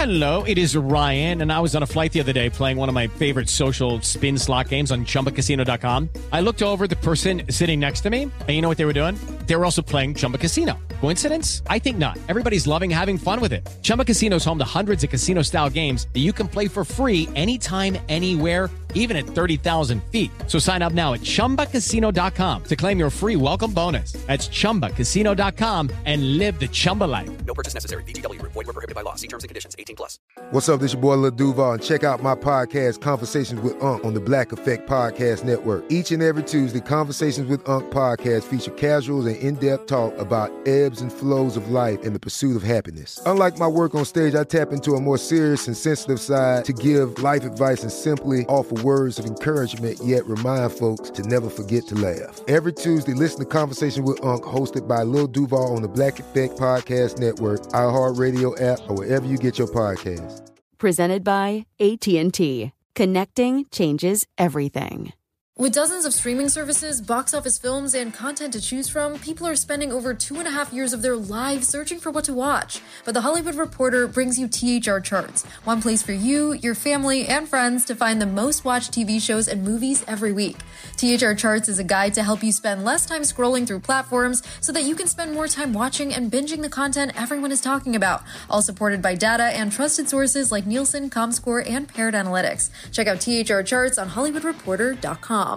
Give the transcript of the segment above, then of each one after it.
Hello, it is Ryan, and I was on a flight the other day playing one of my favorite social spin slot games on ChumbaCasino.com. I looked over at the person sitting next to me, and you know what they were doing? They were also playing Chumba Casino. Coincidence? I think not. Everybody's loving having fun with it. Chumba Casino is home to hundreds of casino-style games that you can play for free anytime, anywhere, even at 30,000 feet. So sign up now at ChumbaCasino.com to claim your free welcome bonus. That's ChumbaCasino.com and live the Chumba life. No purchase necessary. VGW. Void where prohibited by law. See terms and conditions. 18+. What's up? This your boy Lil Duval, and check out my podcast, Conversations with Unc, on the Black Effect Podcast Network. Each and every Tuesday, Conversations with Unc podcast feature casuals and in-depth talk about ebbs and flows of life and the pursuit of happiness. Unlike my work on stage, I tap into a more serious and sensitive side to give life advice and simply offer words of encouragement, yet remind folks to never forget to laugh. Every Tuesday, listen to Conversation with Unc, hosted by Lil Duval on the Black Effect Podcast Network, iHeartRadio app, or wherever you get your podcasts. Presented by AT&T. Connecting changes everything. With dozens of streaming services, box office films, and content to choose from, people are spending over 2.5 years of their lives searching for what to watch. But The Hollywood Reporter brings you THR Charts, one place for you, your family, and friends to find the most watched TV shows and movies every week. THR Charts is a guide to help you spend less time scrolling through platforms so that you can spend more time watching and binging the content everyone is talking about, all supported by data and trusted sources like Nielsen, Comscore, and Paired Analytics. Check out THR Charts on HollywoodReporter.com.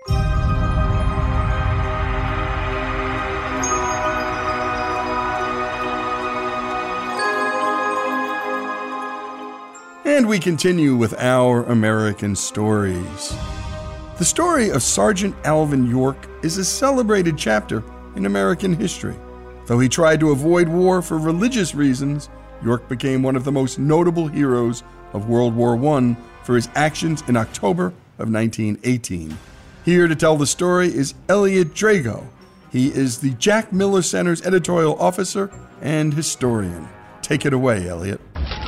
And we continue with our American stories. The story of Sergeant Alvin York is a celebrated chapter in American history. Though he tried to avoid war for religious reasons, York became one of the most notable heroes of World War I for his actions in October of 1918. Here to tell the story is Elliot Drago. He is the Jack Miller Center's editorial officer and historian. Take it away, Elliot.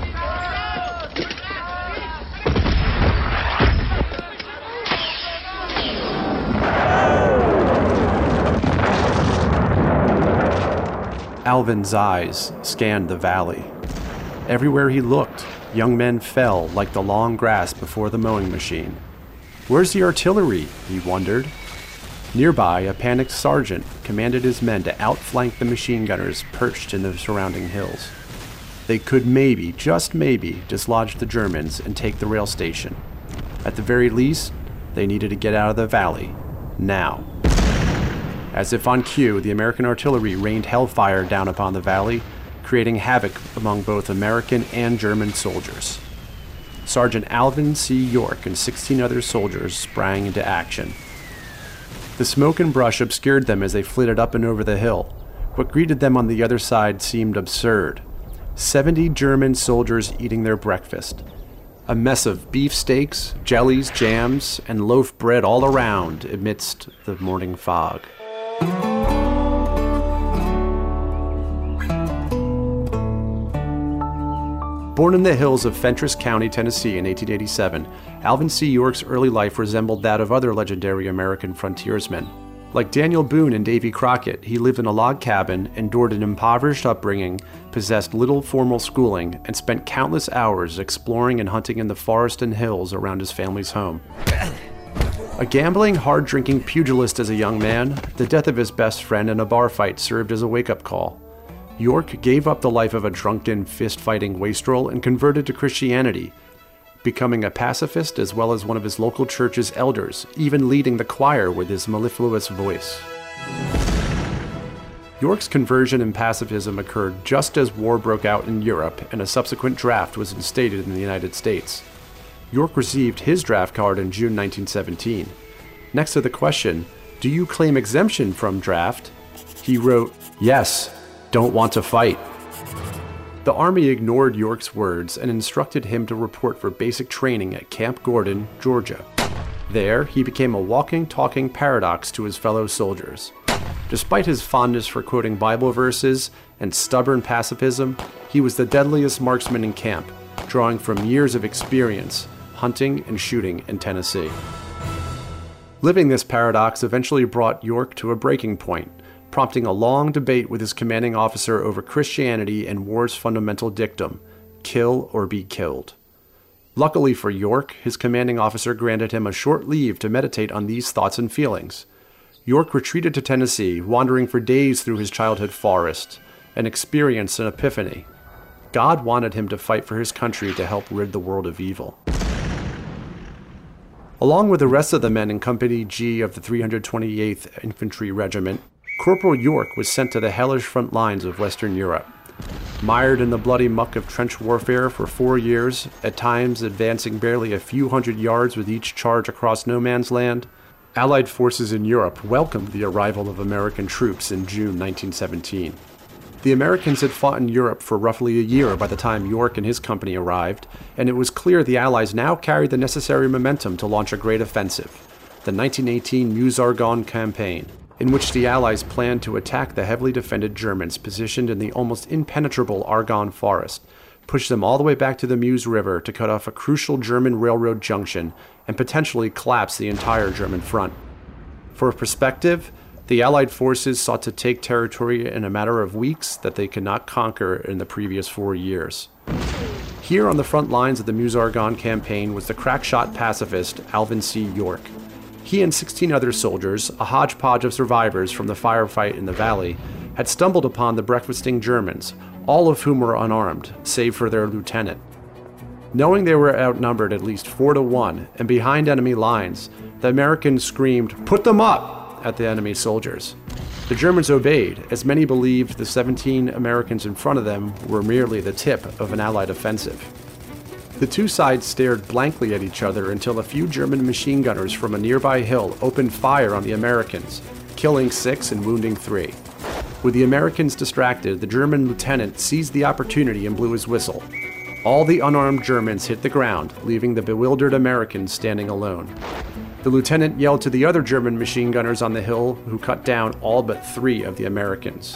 Alvin's eyes scanned the valley. Everywhere he looked, young men fell like the long grass before the mowing machine. Where's the artillery? He wondered. Nearby, a panicked sergeant commanded his men to outflank the machine gunners perched in the surrounding hills. They could maybe, just maybe, dislodge the Germans and take the rail station. At the very least, they needed to get out of the valley, now. As if on cue, the American artillery rained hellfire down upon the valley, creating havoc among both American and German soldiers. Sergeant Alvin C. York and 16 other soldiers sprang into action. The smoke and brush obscured them as they flitted up and over the hill. What greeted them on the other side seemed absurd. 70 German soldiers eating their breakfast. A mess of beefsteaks, jellies, jams, and loaf bread all around amidst the morning fog. Born in the hills of Fentress County, Tennessee in 1887, Alvin C. York's early life resembled that of other legendary American frontiersmen. Like Daniel Boone and Davy Crockett, he lived in a log cabin, endured an impoverished upbringing, possessed little formal schooling, and spent countless hours exploring and hunting in the forest and hills around his family's home. A gambling, hard-drinking pugilist as a young man, the death of his best friend in a bar fight served as a wake-up call. York gave up the life of a drunken, fist-fighting wastrel and converted to Christianity, becoming a pacifist as well as one of his local church's elders, even leading the choir with his mellifluous voice. York's conversion and pacifism occurred just as war broke out in Europe and a subsequent draft was instated in the United States. York received his draft card in June 1917. Next to the question, "Do you claim exemption from draft?" he wrote, "Yes. Don't want to fight." The Army ignored York's words and instructed him to report for basic training at Camp Gordon, Georgia. There, he became a walking, talking paradox to his fellow soldiers. Despite his fondness for quoting Bible verses and stubborn pacifism, he was the deadliest marksman in camp, drawing from years of experience hunting and shooting in Tennessee. Living this paradox eventually brought York to a breaking point, prompting a long debate with his commanding officer over Christianity and war's fundamental dictum, kill or be killed. Luckily for York, his commanding officer granted him a short leave to meditate on these thoughts and feelings. York retreated to Tennessee, wandering for days through his childhood forest, and experienced an epiphany. God wanted him to fight for his country to help rid the world of evil. Along with the rest of the men in Company G of the 328th Infantry Regiment, Corporal York was sent to the hellish front lines of Western Europe. Mired in the bloody muck of trench warfare for 4 years, at times advancing barely a few hundred yards with each charge across no man's land, Allied forces in Europe welcomed the arrival of American troops in June 1917. The Americans had fought in Europe for roughly a year by the time York and his company arrived, and it was clear the Allies now carried the necessary momentum to launch a great offensive, the 1918 Meuse-Argonne campaign, in which the Allies planned to attack the heavily defended Germans positioned in the almost impenetrable Argonne forest, push them all the way back to the Meuse River to cut off a crucial German railroad junction and potentially collapse the entire German front. For perspective, the Allied forces sought to take territory in a matter of weeks that they could not conquer in the previous 4 years. Here on the front lines of the Meuse-Argonne campaign was the crack-shot pacifist Alvin C. York. He and 16 other soldiers, a hodgepodge of survivors from the firefight in the valley, had stumbled upon the breakfasting Germans, all of whom were unarmed, save for their lieutenant. Knowing they were outnumbered at least 4-1 and behind enemy lines, the Americans screamed, "Put them up!" at the enemy soldiers. The Germans obeyed, as many believed the 17 Americans in front of them were merely the tip of an Allied offensive. The two sides stared blankly at each other until a few German machine gunners from a nearby hill opened fire on the Americans, killing 6 and wounding 3. With the Americans distracted, the German lieutenant seized the opportunity and blew his whistle. All the unarmed Germans hit the ground, leaving the bewildered Americans standing alone. The lieutenant yelled to the other German machine gunners on the hill, who cut down all but 3 of the Americans.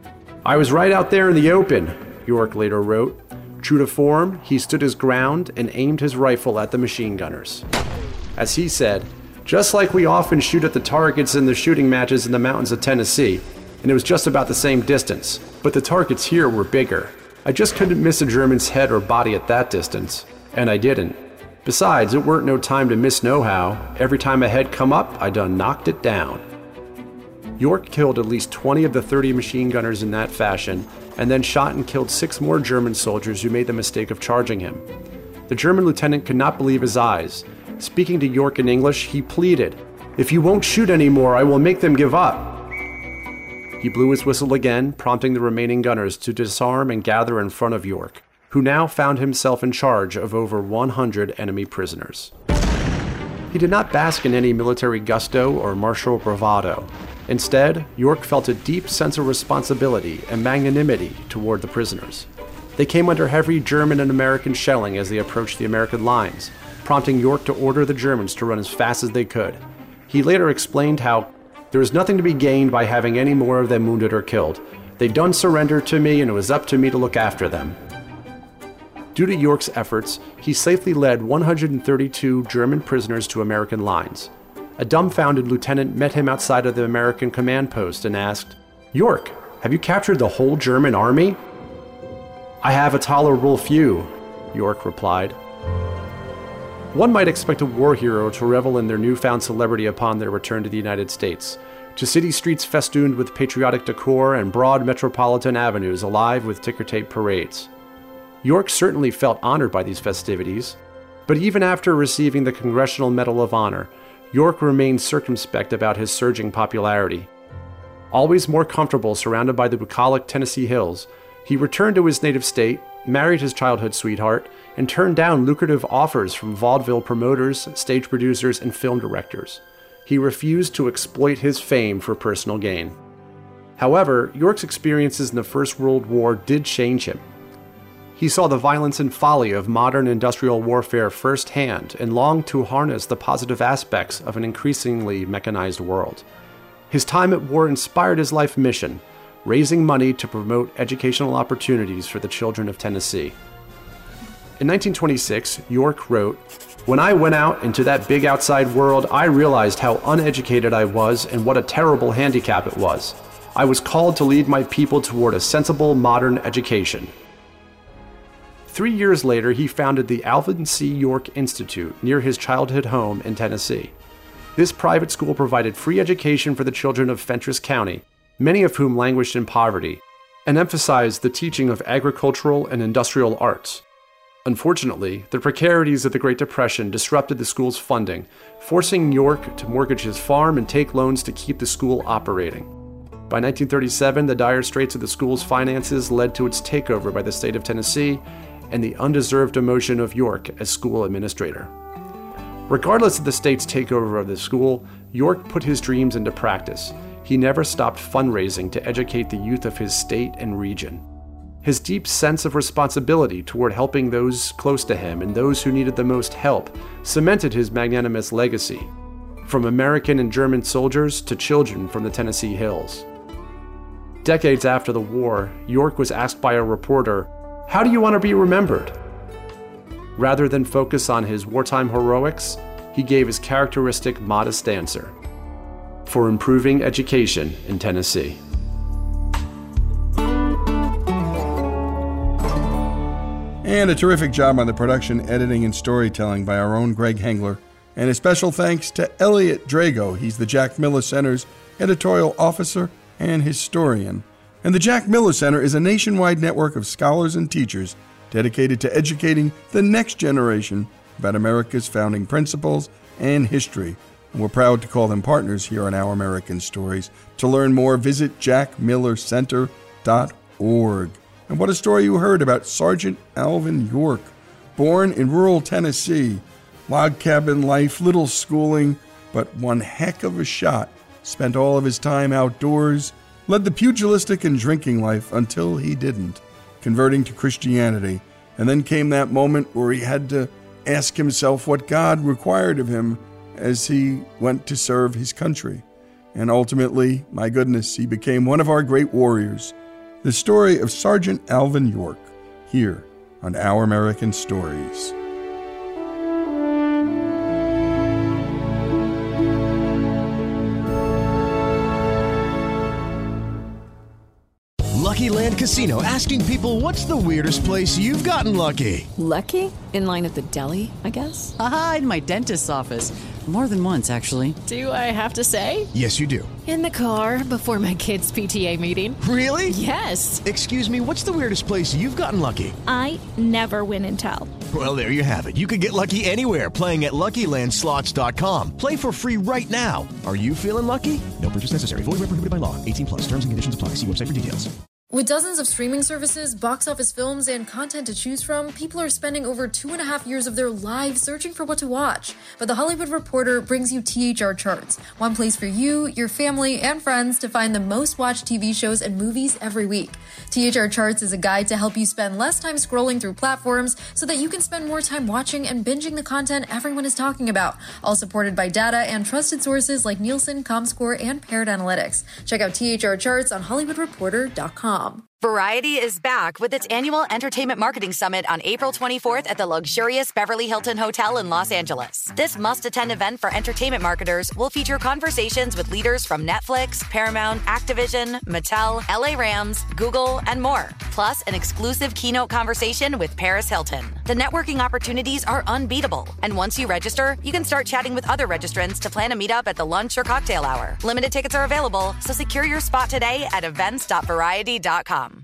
"I was right out there in the open," York later wrote. True to form, he stood his ground and aimed his rifle at the machine gunners. As he said, "Just like we often shoot at the targets in the shooting matches in the mountains of Tennessee, and it was just about the same distance, but the targets here were bigger. I just couldn't miss a German's head or body at that distance, and I didn't. Besides, it weren't no time to miss nohow. Every time a head come up, I done knocked it down." York killed at least 20 of the 30 machine gunners in that fashion, and then shot and killed 6 more German soldiers who made the mistake of charging him. The German lieutenant could not believe his eyes. Speaking to York in English, he pleaded, "If you won't shoot anymore, I will make them give up." He blew his whistle again, prompting the remaining gunners to disarm and gather in front of York, who now found himself in charge of over 100 enemy prisoners. He did not bask in any military gusto or martial bravado. Instead, York felt a deep sense of responsibility and magnanimity toward the prisoners. They came under heavy German and American shelling as they approached the American lines, prompting York to order the Germans to run as fast as they could. He later explained how there was nothing to be gained by having any more of them wounded or killed. They done surrendered to me, and it was up to me to look after them. Due to York's efforts, he safely led 132 German prisoners to American lines. A dumbfounded lieutenant met him outside of the American command post and asked, "York, have you captured the whole German army?" "I have a tolerable few," York replied. One might expect a war hero to revel in their newfound celebrity upon their return to the United States, to city streets festooned with patriotic decor and broad metropolitan avenues alive with ticker-tape parades. York certainly felt honored by these festivities, but even after receiving the Congressional Medal of Honor, York remained circumspect about his surging popularity. Always more comfortable surrounded by the bucolic Tennessee hills, he returned to his native state, married his childhood sweetheart, and turned down lucrative offers from vaudeville promoters, stage producers, and film directors. He refused to exploit his fame for personal gain. However, York's experiences in the First World War did change him. He saw the violence and folly of modern industrial warfare firsthand and longed to harness the positive aspects of an increasingly mechanized world. His time at war inspired his life mission, raising money to promote educational opportunities for the children of Tennessee. In 1926, York wrote, "When I went out into that big outside world, I realized how uneducated I was and what a terrible handicap it was. I was called to lead my people toward a sensible modern education." 3 years later, he founded the Alvin C. York Institute near his childhood home in Tennessee. This private school provided free education for the children of Fentress County, many of whom languished in poverty, and emphasized the teaching of agricultural and industrial arts. Unfortunately, the precarities of the Great Depression disrupted the school's funding, forcing York to mortgage his farm and take loans to keep the school operating. By 1937, the dire straits of the school's finances led to its takeover by the state of Tennessee and the undeserved demotion of York as school administrator. Regardless of the state's takeover of the school, York put his dreams into practice. He never stopped fundraising to educate the youth of his state and region. His deep sense of responsibility toward helping those close to him and those who needed the most help cemented his magnanimous legacy, from American and German soldiers to children from the Tennessee hills. Decades after the war, York was asked by a reporter, "How do you want to be remembered?" Rather than focus on his wartime heroics, he gave his characteristic modest answer: "For improving education in Tennessee." And a terrific job on the production, editing, and storytelling by our own Greg Hengler. And a special thanks to Elliot Drago. He's the Jack Miller Center's editorial officer and historian. And the Jack Miller Center is a nationwide network of scholars and teachers dedicated to educating the next generation about America's founding principles and history. And we're proud to call them partners here on Our American Stories. To learn more, visit jackmillercenter.org. And what a story you heard about Sergeant Alvin York. Born in rural Tennessee, log cabin life, little schooling, but one heck of a shot. Spent all of his time outdoors, led the pugilistic and drinking life until he didn't, converting to Christianity. And then came that moment where he had to ask himself what God required of him as he went to serve his country. And ultimately, my goodness, he became one of our great warriors. The story of Sergeant Alvin York, here on Our American Stories. Lucky Land Casino, asking people, what's the weirdest place you've gotten lucky? Lucky? In line at the deli, I guess? Aha, in my dentist's office. More than once, actually. Do I have to say? Yes, you do. In the car before my kids' PTA meeting. Really? Yes. Excuse me, what's the weirdest place you've gotten lucky? I never win and tell. Well, there you have it. You can get lucky anywhere, playing at LuckyLandSlots.com. Play for free right now. Are you feeling lucky? No purchase necessary. Void where prohibited by law. 18+. Terms and conditions apply. See website for details. With dozens of streaming services, box office films, and content to choose from, people are spending over 2.5 years of their lives searching for what to watch. But The Hollywood Reporter brings you THR Charts, one place for you, your family, and friends to find the most watched TV shows and movies every week. THR Charts is a guide to help you spend less time scrolling through platforms so that you can spend more time watching and binging the content everyone is talking about, all supported by data and trusted sources like Nielsen, Comscore, and Paired Analytics. Check out THR Charts on HollywoodReporter.com. Variety is back with its annual Entertainment Marketing Summit on April 24th at the luxurious Beverly Hilton Hotel in Los Angeles. This must-attend event for entertainment marketers will feature conversations with leaders from Netflix, Paramount, Activision, Mattel, LA Rams, Google, and more. Plus, an exclusive keynote conversation with Paris Hilton. The networking opportunities are unbeatable. And once you register, you can start chatting with other registrants to plan a meetup at the lunch or cocktail hour. Limited tickets are available, so secure your spot today at events.variety.com.